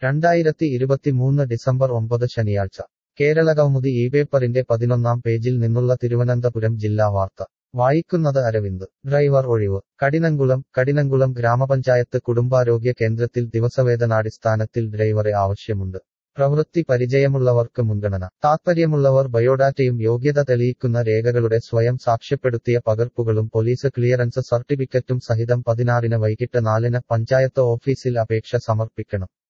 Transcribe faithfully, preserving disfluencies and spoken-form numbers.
രണ്ടായിരത്തി ഇരുപത്തിമൂന്ന് ഡിസംബർ ഒമ്പത് ശനിയാഴ്ച കേരളകൗമുദി ഈ പേപ്പറിന്റെ പതിനൊന്നാം പേജിൽ നിന്നുള്ള തിരുവനന്തപുരം ജില്ലാ വാർത്ത വായിക്കുന്നത് അരവിന്ദ്. ഡ്രൈവർ ഒഴിവ്. കഠിനംകുളം കഠിനംകുളം ഗ്രാമപഞ്ചായത്ത് കുടുംബാരോഗ്യ കേന്ദ്രത്തിൽ ദിവസവേതനാടിസ്ഥാനത്തിൽ ഡ്രൈവറെ ആവശ്യമുണ്ട്. പ്രവൃത്തി പരിചയമുള്ളവർക്ക് മുൻഗണന. താത്പര്യമുള്ളവർ ബയോഡാറ്റയും യോഗ്യത തെളിയിക്കുന്ന രേഖകളുടെ സ്വയം സാക്ഷ്യപ്പെടുത്തിയ പകർപ്പുകളും പോലീസ് ക്ലിയറൻസ് സർട്ടിഫിക്കറ്റും സഹിതം പതിനാറിന് വൈകിട്ട് നാലിന് പഞ്ചായത്ത് ഓഫീസിൽ അപേക്ഷ സമർപ്പിക്കണം.